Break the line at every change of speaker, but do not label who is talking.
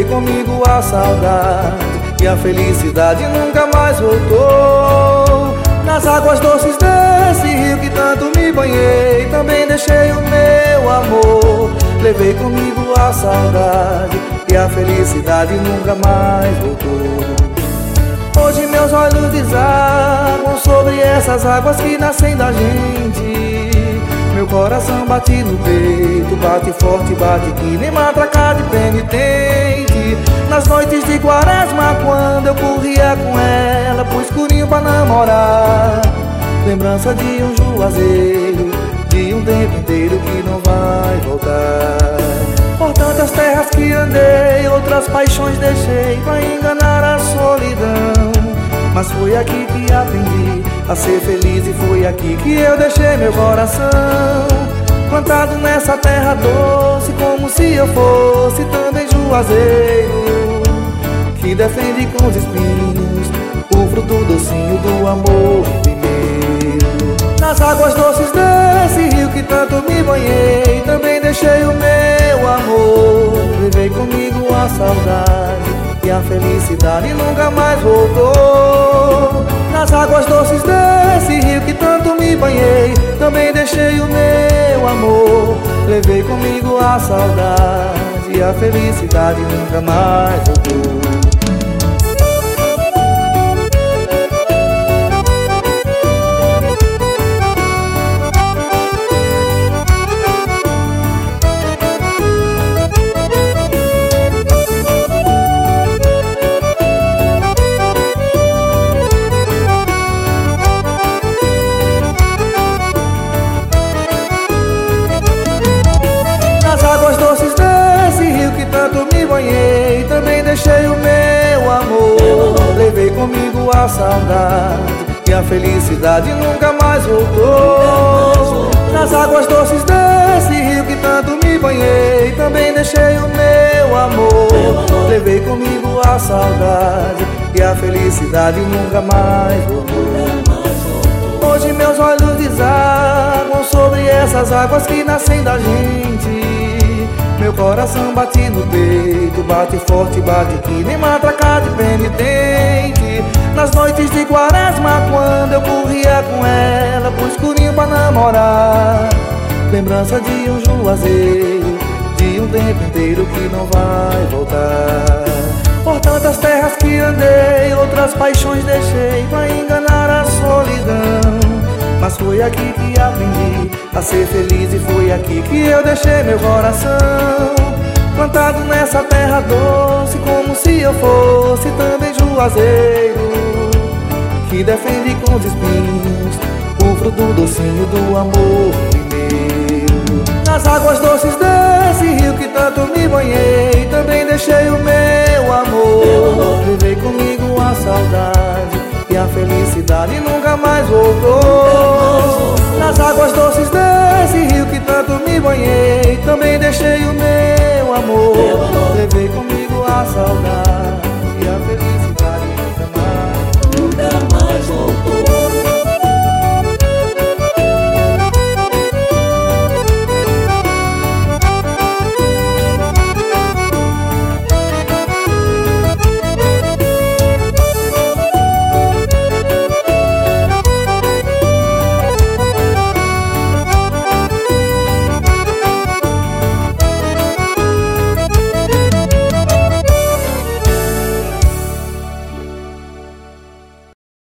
levei comigo a saudade e a felicidade nunca mais voltou. Nas águas doces desse rio que tanto me banhei, também deixei o meu amor. Levei comigo a saudade e a felicidade nunca mais voltou. Hoje meus olhos desabam sobre essas águas que nascem da gente. Meu coração bate no peito, bate forte, bate que nem matraca de penitente. Nas noites de quaresma, quando eu corria com ela pro escurinho pra namorar, lembrança de um juazeiro, de um tempo inteiro que não vai voltar. Por tantas terras que andei, outras paixões deixei pra enganar a solidão. Mas foi aqui que aprendi a ser feliz e foi aqui que eu deixei meu coração plantado nessa terra doce, como se eu fosse também juazeiro que defende com os espinhos o fruto docinho do amor primeiro. Nas águas doces desse rio que tanto me banhei, também deixei o meu amor. Levei comigo a saudade e a felicidade nunca mais voltou. Nas águas doces desse rio que tanto me banhei, também deixei o meu amor. Levei comigo a saudade e a felicidade nunca mais voltou. Também deixei o meu amor. Levei comigo a saudade e a felicidade nunca mais voltou. Nas águas doces desse rio que tanto me banhei, também deixei o meu amor. Levei comigo a saudade e a felicidade nunca mais voltou. Hoje meus olhos desabam sobre essas águas que nascem da gente. Meu coração bate no peito, bate forte, bate que nem matraca de penitente. Nas noites de quaresma, quando eu corria com ela pro escurinho pra namorar, lembrança de um juazeiro, de um tempo inteiro que não vai voltar. Por tantas terras que andei, outras paixões deixei pra enganar a solidão. Mas foi aqui que aprendi a ser feliz e foi aqui que eu deixei meu coração plantado nessa terra doce, como se eu fosse também juazeiro que defende com os espinhos o fruto docinho do amor primeiro. Nas águas doces desse rio que tanto me banhei, também deixei o meu amor. Levei comigo a saudade e a felicidade nunca mais voltou. Nas águas doces desse rio que tanto me banhei, também deixei o meu amor.